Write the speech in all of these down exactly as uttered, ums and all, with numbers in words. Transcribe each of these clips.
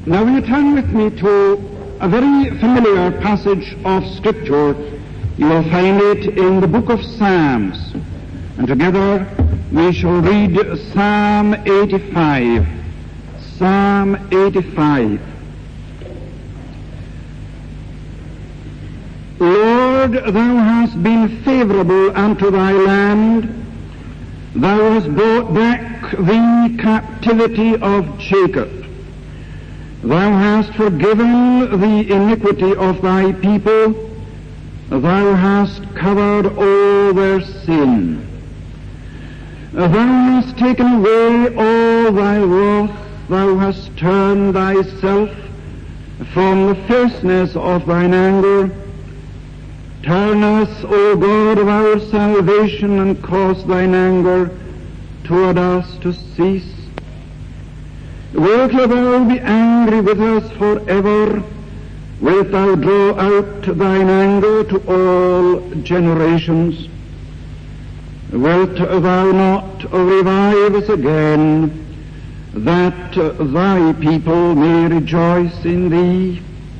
Now will you turn with me to a very familiar passage of Scripture. You will find it in the book of Psalms. And together we shall read Psalm eighty-five. Psalm eighty-five. Lord, thou hast been favorable unto thy land. Thou hast brought back the captivity of Jacob. Thou hast forgiven the iniquity of thy people. Thou hast covered all their sin. Thou hast taken away all thy wrath. Thou hast turned thyself from the fierceness of thine anger. Turn us, O God of our salvation, and cause thine anger toward us to cease. Wilt thou be angry with us forever? Wilt thou draw out thine anger to all generations? Wilt thou not revive us again, that thy people may rejoice in thee?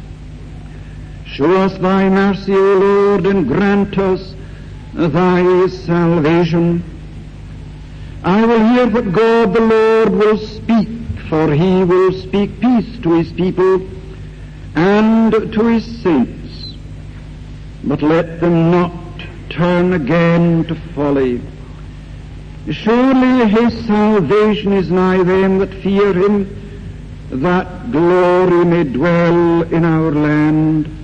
Show us thy mercy, O Lord, and grant us thy salvation. I will hear what God the Lord will speak, for he will speak peace to his people and to his saints. But let them not turn again to folly. Surely his salvation is nigh them that fear him, that glory may dwell in our land.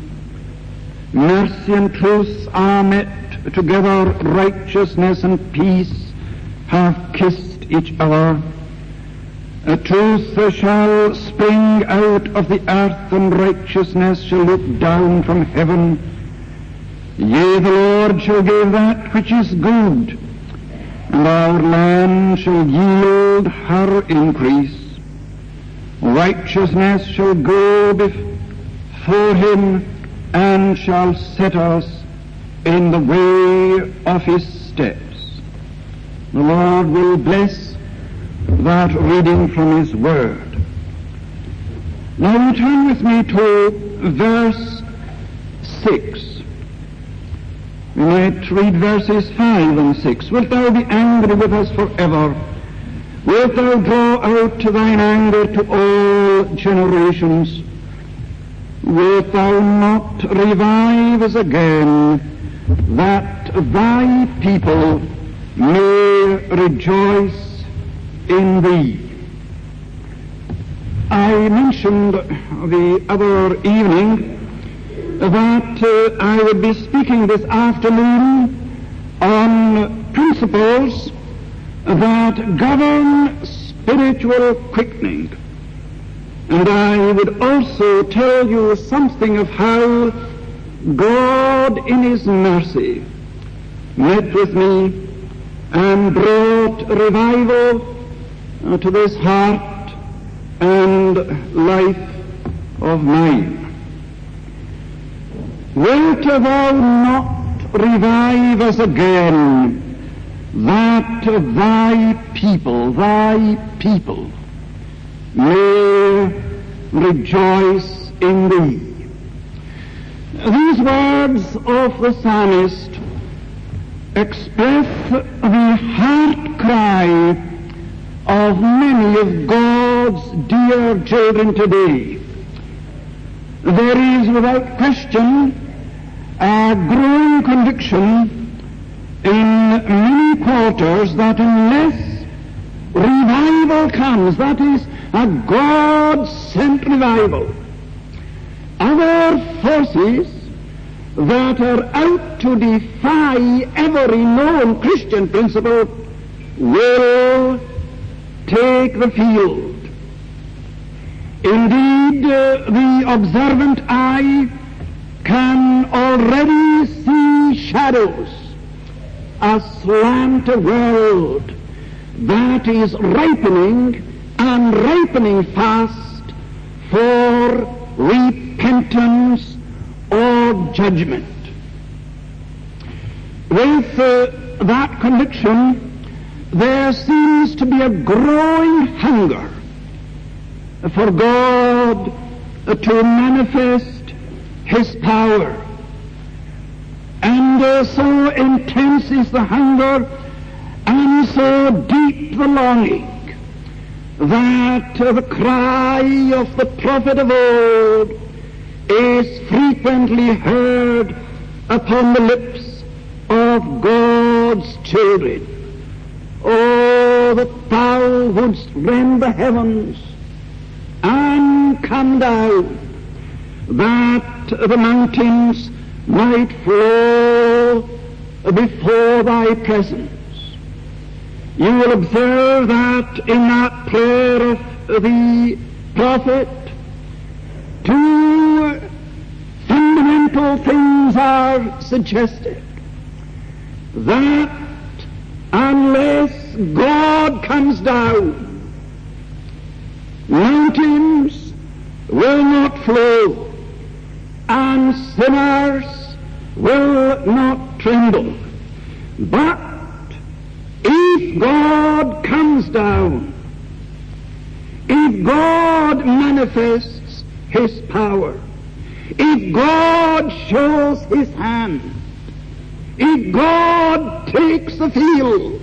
Mercy and truth are met together, righteousness and peace have kissed each other. A truth shall spring out of the earth, and righteousness shall look down from heaven. Yea, the Lord shall give that which is good, and our land shall yield her increase. Righteousness shall go before him, and shall set us in the way of his steps. The Lord will bless that reading from his word. Now you turn with me to verse six. We might read verses five and six. Wilt thou be angry with us forever? Wilt thou draw out thine anger to all generations? Wilt thou not revive us again, that thy people may rejoice in thee? I mentioned the other evening that uh, I would be speaking this afternoon on principles that govern spiritual quickening. And I would also tell you something of how God in his mercy met with me and brought revival uh, to this heart and life of mine. Wilt thou not revive us again, that thy people, thy people may rejoice in thee? These words of the psalmist express the heart cry of many of God's dear children today. There is without question a growing conviction in many quarters that unless revival comes, that is, a God-sent revival, other forces that are out to defy every known Christian principle will take the field. Indeed, uh, the observant eye can already see shadows aslant a world that is ripening and ripening fast for repentance or judgment. With uh, that conviction, there seems to be a growing hunger for God to manifest His power. And uh, so intense is the hunger and so deep the longing that uh, the cry of the prophet of old is frequently heard upon the lips of God's children. Oh, that thou wouldst rend the heavens and come down, that the mountains might flow before thy presence. You will observe that in that prayer of the prophet, two fundamental things are suggested. That unless God comes down, mountains will not flow, and sinners will not tremble. But if God comes down, if God manifests His power, if God shows His hand, if God takes the field,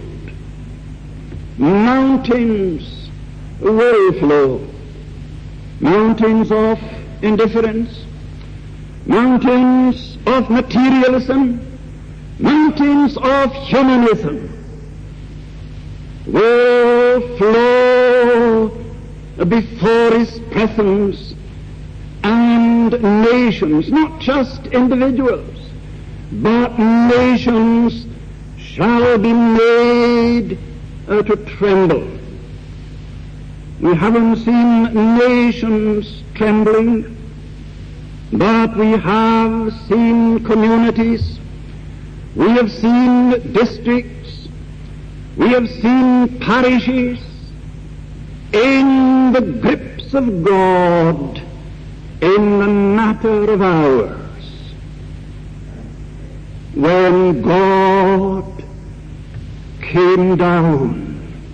mountains will flow. Mountains of indifference, mountains of materialism, mountains of humanism will flow before His presence, and nations, not just individuals, but nations shall be made uh, to tremble. We haven't seen nations trembling, but we have seen communities, we have seen districts, we have seen parishes in the grips of God in the matter of hours. When God came down,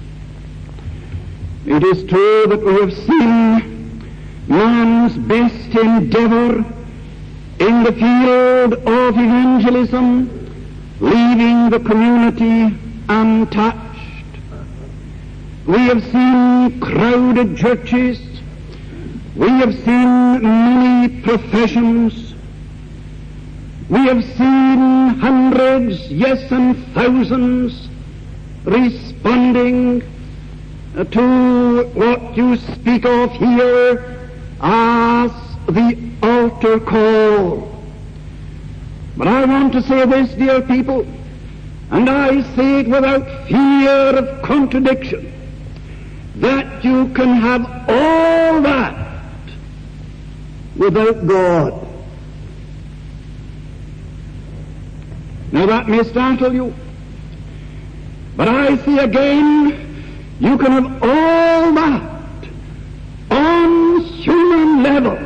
it is true that we have seen man's best endeavor in the field of evangelism, leaving the community untouched. We have seen crowded churches. We have seen many professions. We have seen hundreds, yes, and thousands responding to what you speak of here as the altar call. But I want to say this, dear people, and I say it without fear of contradiction, that you can have all that without God. Now that may startle you, but I say again, you can have all that on human levels.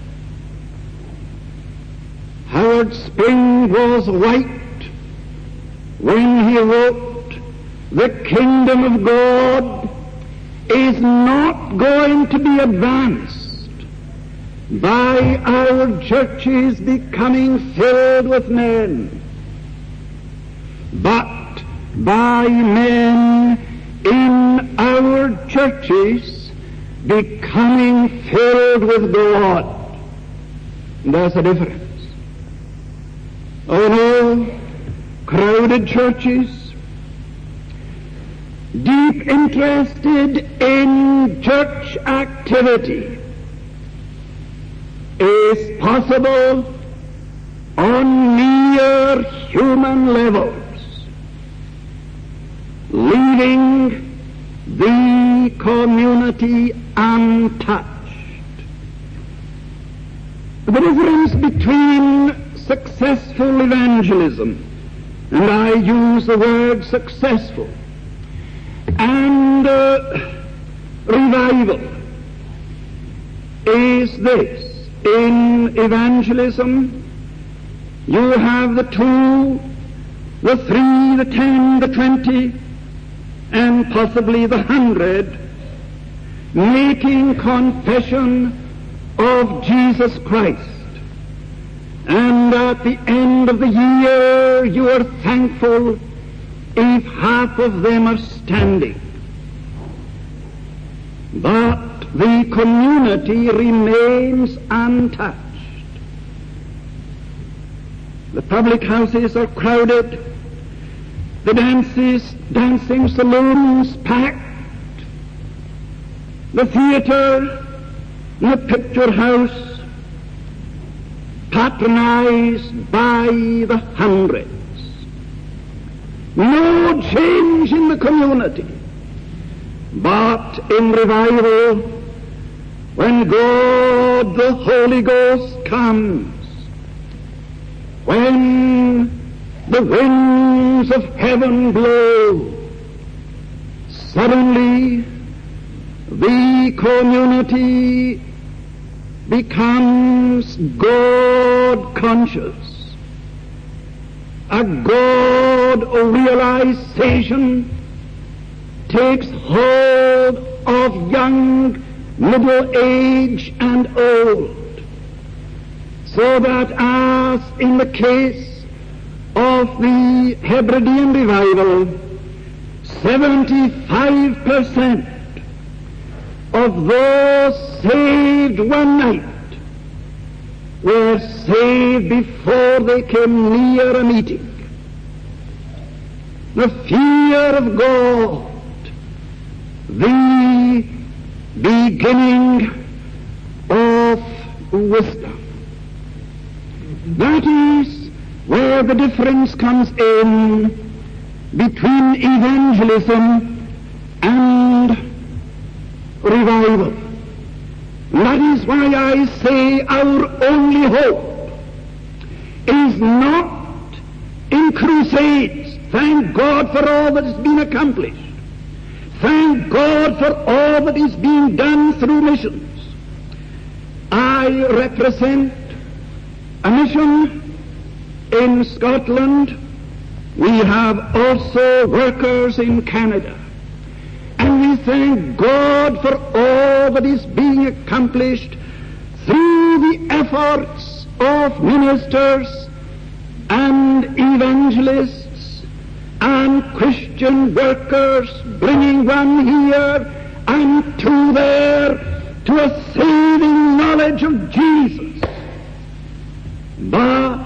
Howard Spring was right when he wrote, "The kingdom of God is not going to be advanced by our churches becoming filled with men, but by men in our churches becoming filled with God." And there's a difference. Oh no, crowded churches, deep interested in church activity, is possible on mere human levels, leaving the community untouched. The difference between successful evangelism, and I use the word successful, and uh, revival is this. In evangelism, you have the two, the three, the ten, the twenty, and possibly the hundred making confession of Jesus Christ, and at the end of the year you are thankful if half of them are standing. But the community remains untouched. The public houses are crowded, the dances, dancing saloons packed, the theater, the picture house patronized by the hundreds. No change in the community, but in revival, when God the Holy Ghost comes, when the winds of heaven blow, suddenly the community becomes God conscious. A God realization takes hold of young, middle age, and old, so that as in the case of the Hebridean revival, seventy-five percent of those saved one night were saved before they came near a meeting. The fear of God, the beginning of wisdom. That is where the difference comes in between evangelism and revival. That is why I say our only hope is not in crusades. Thank God for all that has been accomplished. Thank God for all that is being done through missions. I represent a mission in Scotland. We have also workers in Canada. And we thank God for all that is being accomplished through the efforts of ministers and evangelists and Christian workers, bringing one here and two there to a saving knowledge of Jesus. But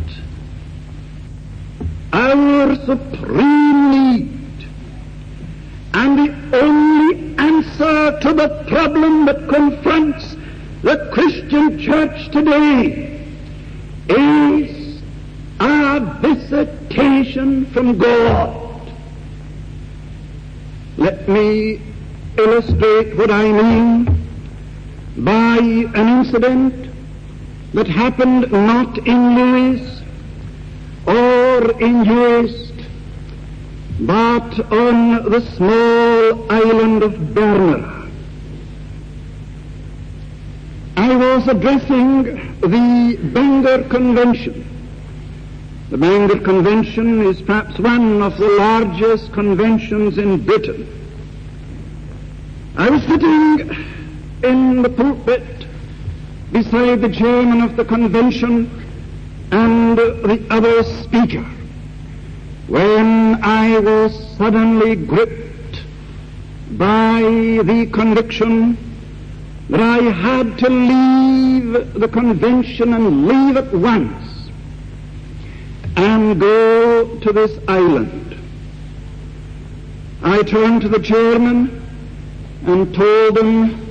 our supreme need and the only answer to the problem that confronts the Christian church today is a visitation from God. Let me illustrate what I mean by an incident that happened not in Lewis or in Uist, but on the small island of Bernera. I was addressing the Bangor Convention. The Bangor Convention is perhaps one of the largest conventions in Britain. I was sitting in the pulpit beside the chairman of the convention and the other speaker, when I was suddenly gripped by the conviction that I had to leave the convention and leave at once and go to this island. I turned to the chairman and told him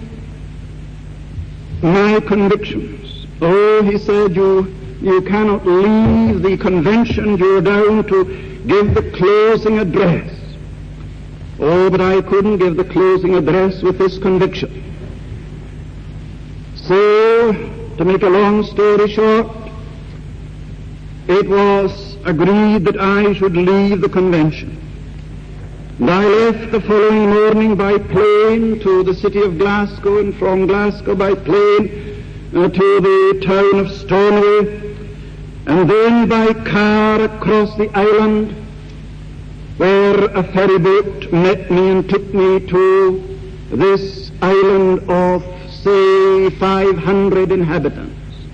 my convictions. Oh, he said, you, you cannot leave the convention. You're down to give the closing address. Oh, but I couldn't give the closing address with this conviction. So, to make a long story short, it was agreed that I should leave the convention. And I left the following morning by plane to the city of Glasgow, and from Glasgow by plane uh, to the town of Stornoway, and then by car across the island, where a ferry boat met me and took me to this island of, say, five hundred inhabitants.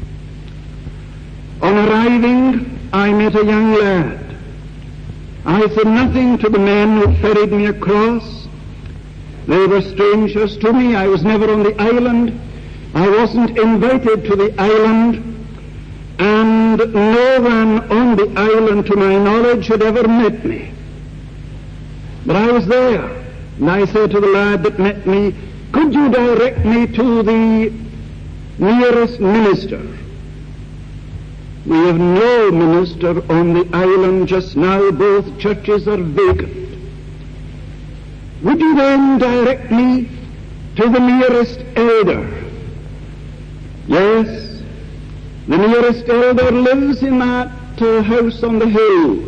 On arriving, I met a young lad. I said nothing to the men who ferried me across. They were strangers to me. I was never on the island. I wasn't invited to the island, and no one on the island, to my knowledge, had ever met me. But I was there, and I said to the lad that met me, "Could you direct me to the nearest minister?" "We have no minister on the island just now. Both churches are vacant." "Would you then direct me to the nearest elder?" "Yes, the nearest elder lives in that uh, house on the hill."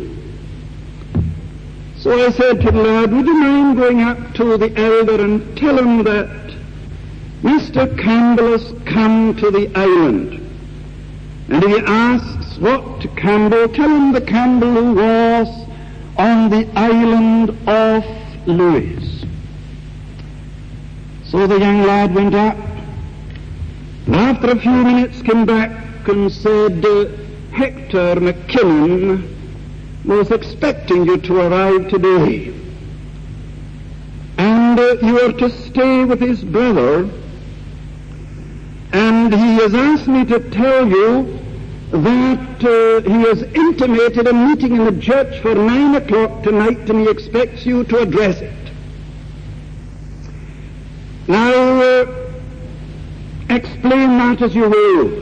So I said to the lad, "Would you mind going up to the elder and tell him that Mister Campbell has come to the island? And if he asks what Campbell, tell him the Campbell who was on the island of Lewis." So the young lad went up, and after a few minutes came back and said, uh, "Hector McKinnon was expecting you to arrive today, and uh, you are to stay with his brother, and he has asked me to tell you that uh, he has intimated a meeting in the church for nine o'clock tonight, and he expects you to address it." Now, uh, explain that as you will.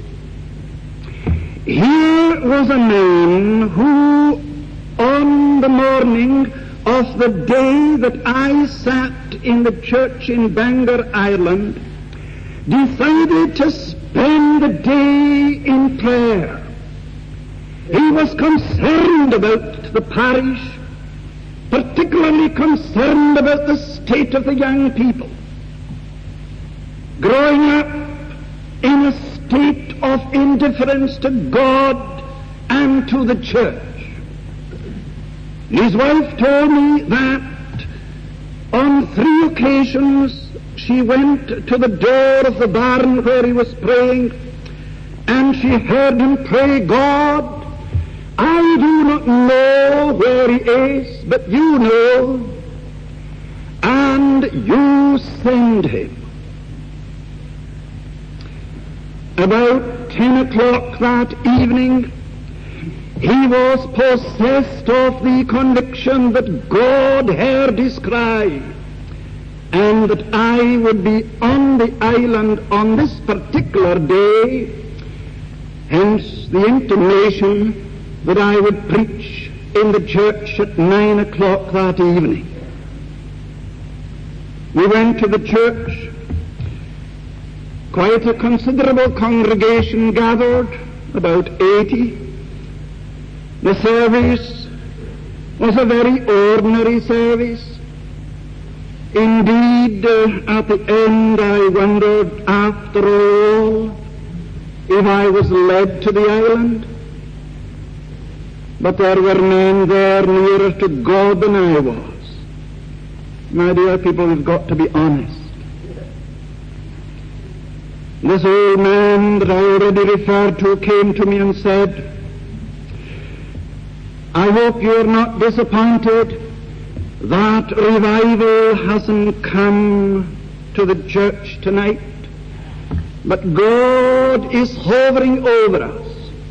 Here was a man who, on the morning of the day that I sat in the church in Bangor, Ireland, decided to spend the day in prayer. He was concerned about the parish, particularly concerned about the state of the young people. Growing up in a state of indifference to God and to the church. His wife told me that on three occasions she went to the door of the barn where he was praying, and she heard him pray, "God, I do not know where he is, but you know, and you send him." About ten o'clock that evening, he was possessed of the conviction that God heard his cry, and that I would be on the island on this particular day, hence the intimation that I would preach in the church at nine o'clock that evening. We went to the church. Quite a considerable congregation gathered, about eighty. The service was a very ordinary service. Indeed, uh, at the end I wondered, after all, if I was led to the island. But there were men there nearer to God than I was. My dear people, we've got to be honest. This old man that I already referred to came to me and said, "I hope you are not disappointed that revival hasn't come to the church tonight, but God is hovering over us,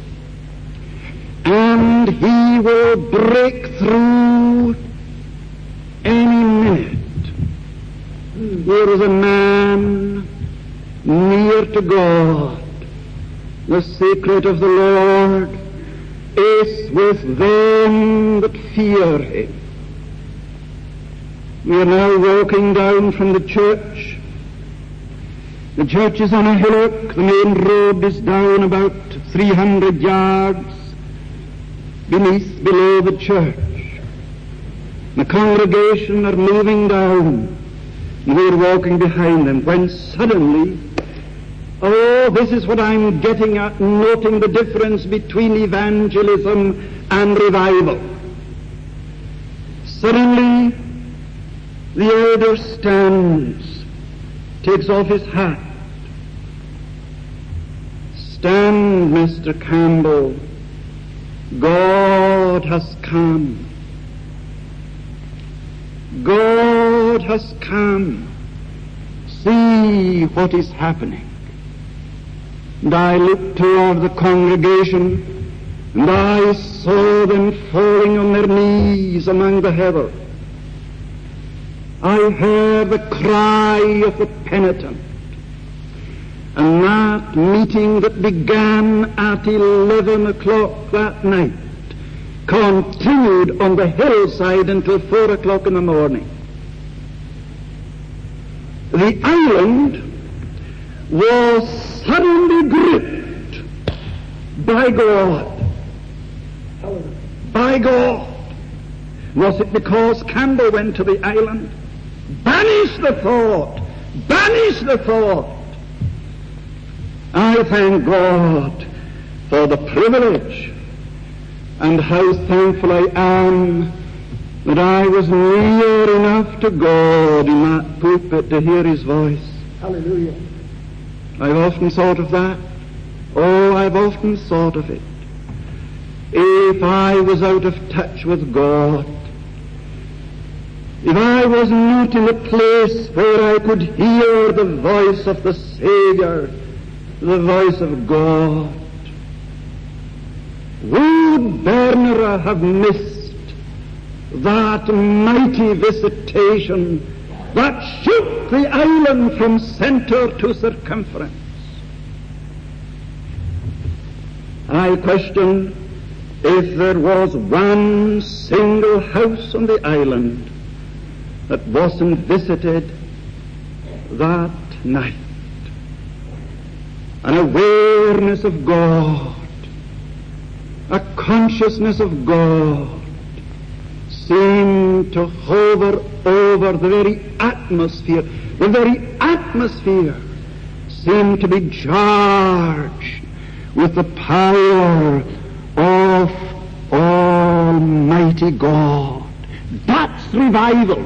and He will break through any minute." Here is a man near to God. The secret of the Lord is with them that fear Him. We are now walking down from the church. The church is on a hillock. The main road is down about three hundred yards beneath, below the church. The congregation are moving down, and we are walking behind them, when suddenly, oh, this is what I'm getting at, noting the difference between evangelism and revival. Suddenly, the elder stands takes off his hat. Stand, Mister Campbell. God has come. God has come. See what is happening. And I looked toward the congregation, and I saw them falling on their knees among the heather. I heard the cry of the penitent. And that meeting that began at eleven o'clock that night continued on the hillside until four o'clock in the morning. The island was suddenly gripped by God. By God. Was it because Campbell went to the island? Banish the thought. Banish the thought. I thank God for the privilege, and how thankful I am that I was near enough to God in that pulpit to hear His voice. Hallelujah. I've often thought of that. Oh, I've often thought of it. If I was out of touch with God, if I was not in a place where I could hear the voice of the Savior, the voice of God, would Bernera have missed that mighty visitation that shook the island from center to circumference? I question if there was one single house on the island that wasn't visited that night. An awareness of God, a consciousness of God seemed to hover over the very atmosphere. The very atmosphere seemed to be charged with the power of Almighty God. That's revival.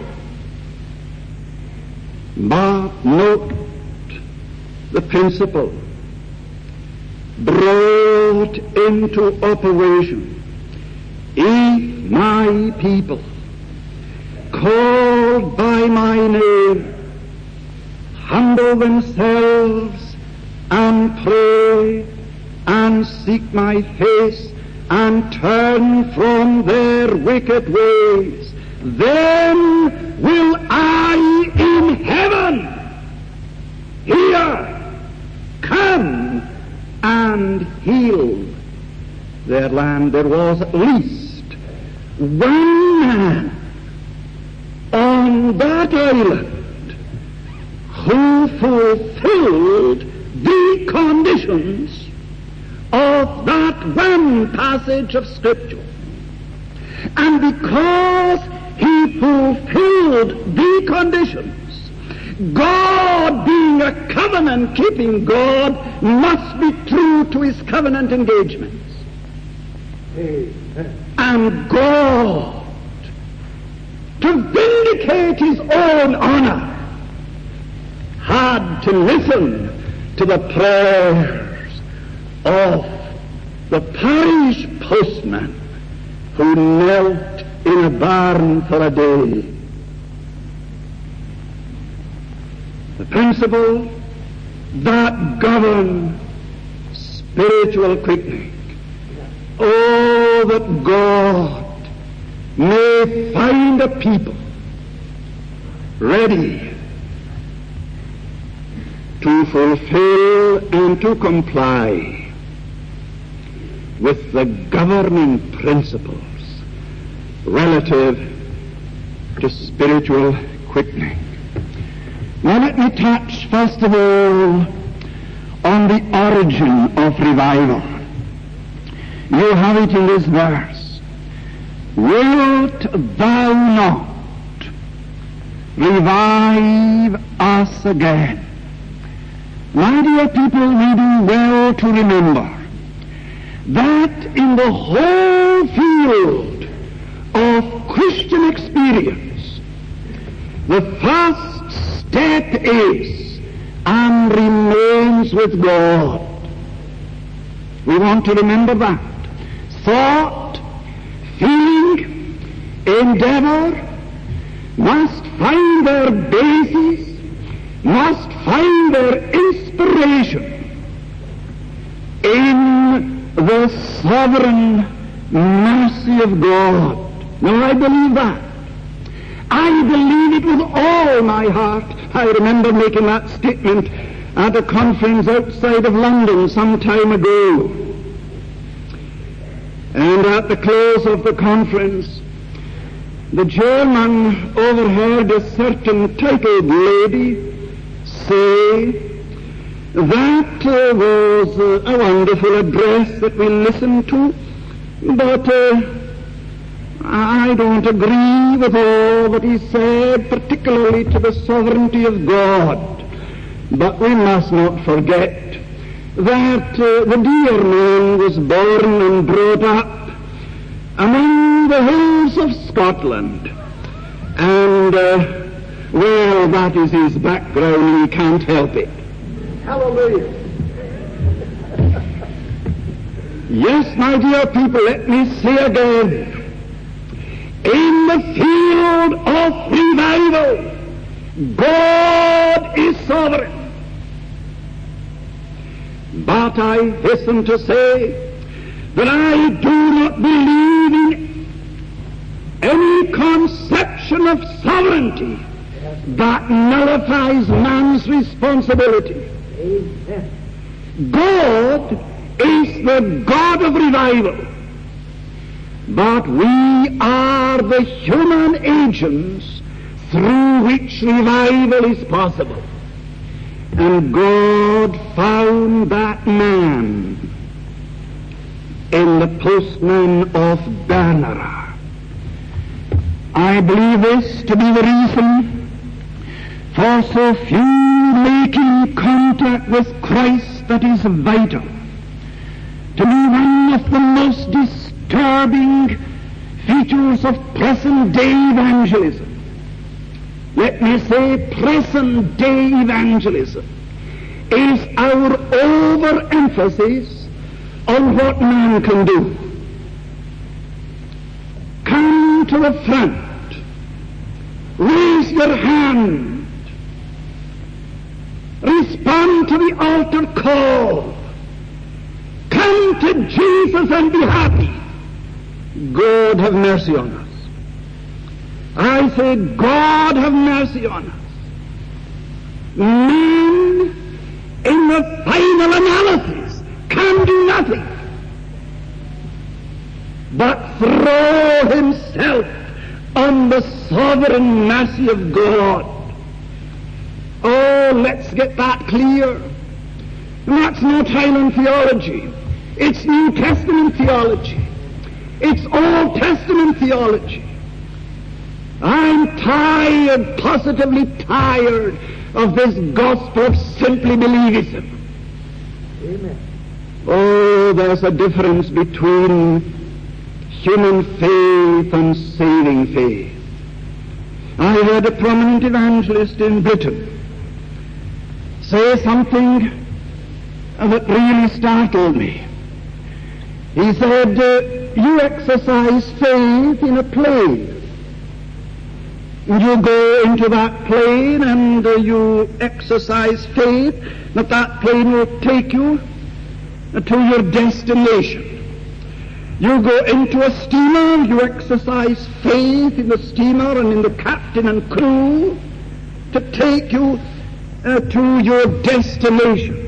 But note the principle brought into operation. If my people, called by my name, humble themselves and pray and seek my face and turn from their wicked ways, then will I in heaven here come and heal their land. There was at least one man on that island who fulfilled the conditions of that one passage of Scripture. And because he fulfilled the conditions, God, being a covenant-keeping God, must be true to His covenant engagements. Amen. And God, to vindicate His own honor, had to listen to the prayers of the parish postman who knelt in a barn for a day. The principle that govern spiritual quickening. Oh, that God may find a people ready to fulfill and to comply with the governing principles relative to spiritual quickening. Now let me touch first of all on the origin of revival. You have it in this verse. Wilt thou not revive us again? My dear people, we do well to remember that in the whole field of Christian experience, the first step is and remains with God. We want to remember that. Thought, feeling, endeavor must find their basis, must find their inspiration in the sovereign mercy of God. Now I believe that. I believe it with all my heart. I remember making that statement at a conference outside of London some time ago. And at the close of the conference, the German overheard a certain titled lady say, that uh, was uh, a wonderful address that we listened to, but uh, I don't agree with all that he said, particularly to the sovereignty of God. But we must not forget that uh, the dear man was born and brought up among the hills of Scotland. And, uh, well, that is his background, and he can't help it. Hallelujah. Yes, my dear people, let me say again, in the field of revival, God is sovereign. But I hasten to say that I do not believe in any conception of sovereignty that nullifies man's responsibility. Amen. God is the God of revival, but we are the human agents through which revival is possible. And God found that man in the postman of Bernera. I believe this to be the reason for so few making contact with Christ that is vital, to be one of the most disturbing features of present-day evangelism. Let me say present-day evangelism is our overemphasis on what man can do. Come to the front, raise your hand, respond to the altar call, come to Jesus and be happy. God have mercy on us. I say, God have mercy on us. Man, in the final analysis, can do nothing but throw himself on the sovereign mercy of God. Oh, let's get that clear. That's not Highland theology. It's New Testament theology. It's Old Testament theology. I'm tired, positively tired, of this gospel of simply believism. Amen. Oh, there's a difference between human faith and saving faith. I heard a prominent evangelist in Britain say something that really startled me. He said, uh, you exercise faith in a plane. You go into that plane and uh, you exercise faith that that plane will take you uh, to your destination. You go into a steamer, you exercise faith in the steamer and in the captain and crew to take you uh, to your destination.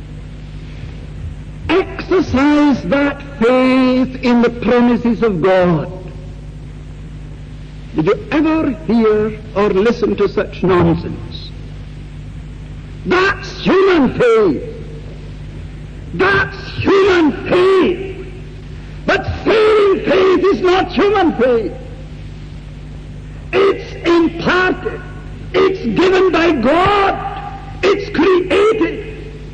Exercise that faith in the promises of God. Did you ever hear or listen to such nonsense? That's human faith. That's human faith. But saving faith is not human faith. It's imparted. It's given by God. It's created.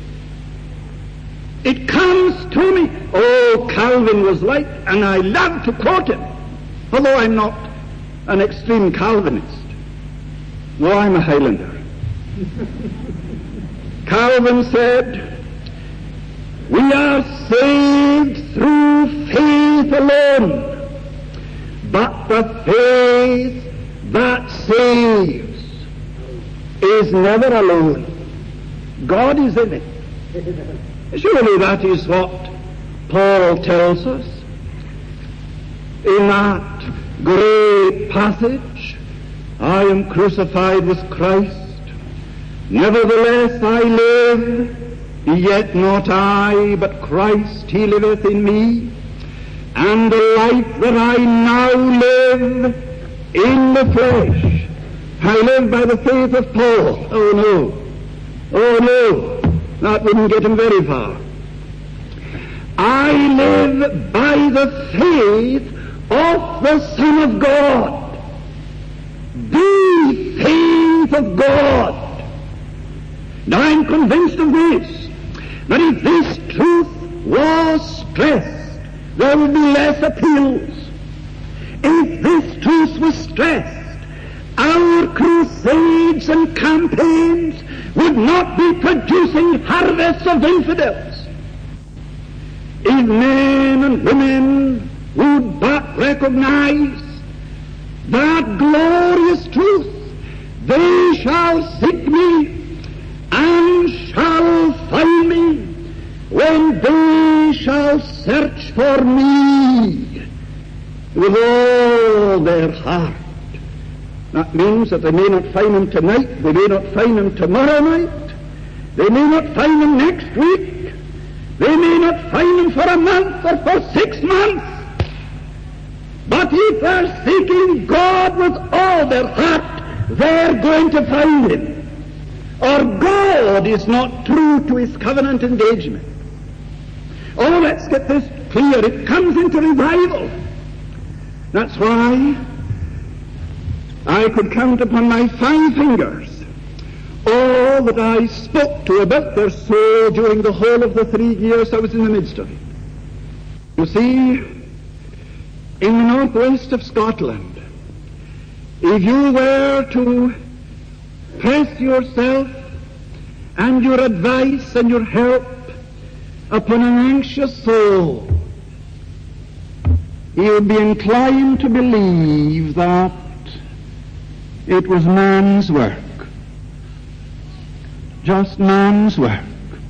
It comes to me. Oh, Calvin was like, and I love to quote him, although I'm not an extreme Calvinist. No, I'm a Highlander. Calvin said, "We are saved through faith alone, but the faith that saves is never alone. God is in it." Surely that is what Paul tells us in that great passage, "I am crucified with Christ. Nevertheless I live, yet not I, but Christ he liveth in me. And the life that I now live in the flesh, I live by the faith of Paul." Oh no, oh no, that wouldn't get him very far. "I live by the faith of the Son of God." The faith of God. Now I'm convinced of this, that if this truth was stressed, there would be less appeals. If this truth was stressed, our crusades and campaigns would not be producing harvests of infidels. If men and women would but recognize that glorious truth, "They shall seek me and shall find me when they shall search for me with all their heart." That means that they may not find him tonight, they may not find him tomorrow night, they may not find him next week, they may not find him for a month or for six months. But if they're seeking God with all their heart, they're going to find him. Or God is not true to his covenant engagement. Oh, let's get this clear. It comes into revival. That's why I could count upon my five fingers all that I spoke to about their soul during the whole of the three years I was in the midst of it. You see, in the northwest of Scotland, if you were to press yourself and your advice and your help upon an anxious soul, you would be inclined to believe that it was man's work, just man's work,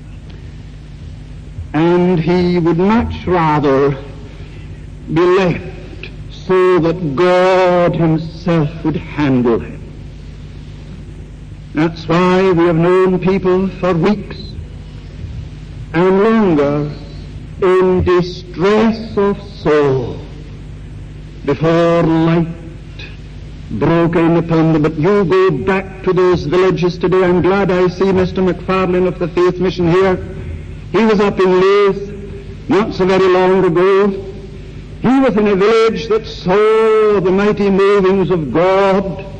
and he would much rather be left so that God himself would handle him. That's why we have known people for weeks and longer in distress of soul before light broke in upon them. But you go back to those villages today. I'm glad I see Mister McFarlane of the Faith Mission here. He was up in Leith not so very long ago. He was in a village that saw the mighty movings of God.